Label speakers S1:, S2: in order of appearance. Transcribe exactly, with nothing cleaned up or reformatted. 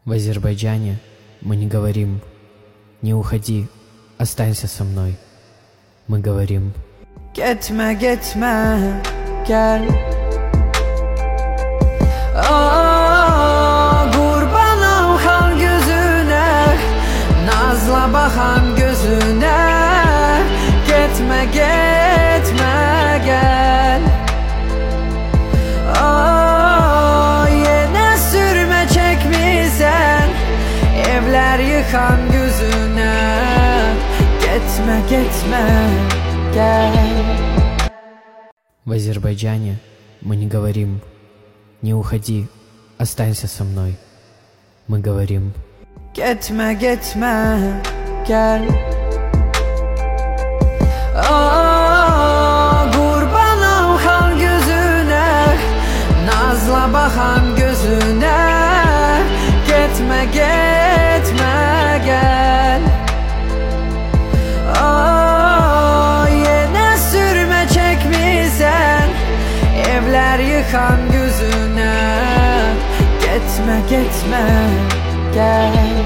S1: В Азербайджане мы не говорим «Не уходи, останься со мной». Мы говорим
S2: Gitme gitme gel. Aa, kurbanım kan gözüne, nazla bakan gözüne. Gitme gitme gel. Aa, yine sürme çekmişsen, evler yıkan gözüne. Gitme gitme gel.
S1: В Азербайджане мы не говорим «Не уходи, останься со мной». Мы говорим
S2: Gitme gitme gel. Aa, kurbanım kan gözüne, nazla bakan gözüne. Gitme gitme gel. Aa, yine sürme çekmişsen, evler yıkan gözüne. Gitme gitme gel.